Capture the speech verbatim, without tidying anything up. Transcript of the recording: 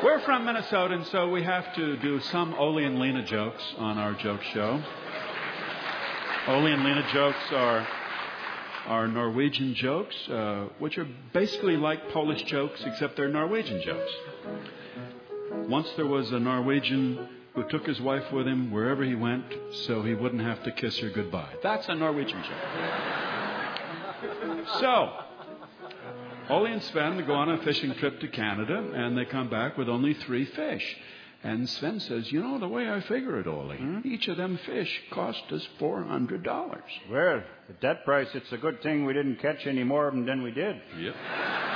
We're from Minnesota, and so we have to do some Ole and Lena jokes on our joke show. Ole and Lena jokes are, are Norwegian jokes, uh, which are basically like Polish jokes, except they're Norwegian jokes. Once there was a Norwegian who took his wife with him wherever he went so he wouldn't have to kiss her goodbye. That's a Norwegian joke. So, Ole and Sven go on a fishing trip to Canada, and they come back with only three fish. And Sven says, you know, the way I figure it, Ole, hmm? each of them fish cost us four hundred dollars. Well, at that price, it's a good thing we didn't catch any more of them than we did. Yep.